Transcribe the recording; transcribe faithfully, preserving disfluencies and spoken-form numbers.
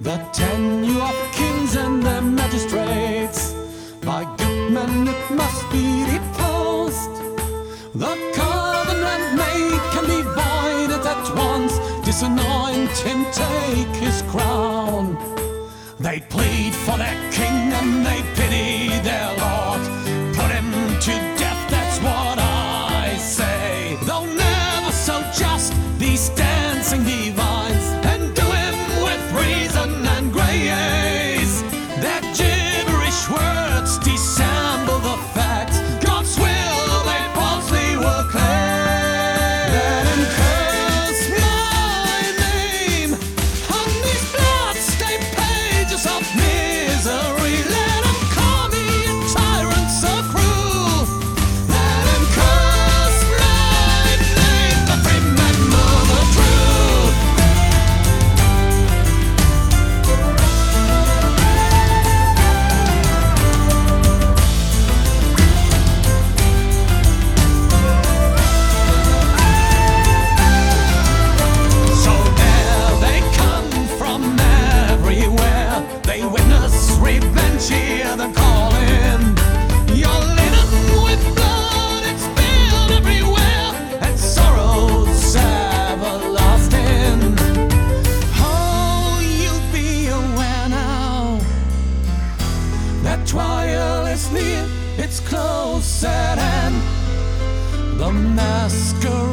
The tenure of kings and their magistrates, by good men it must be deposed. The covenant made can be voided at once. Disanoint him, take his crown. They plead for their king and they pity their lord. Put him to death, that's what I say. Though never so just, these dancing divines, and do him with reason and grace. Their gibberish words dissemble the facts. God's will they falsely will claim. Let him curse my name on these blood-stained pages of misery. Let him call me a tyrant so cruel. Let him curse my name, but remember the truth. So there they come from everywhere. They witness revenge, hear them calling. Your linen with blood, it's spilled everywhere, and sorrows everlasting. Oh, you'll be aware now that trial is near, it's close at hand. The masquerade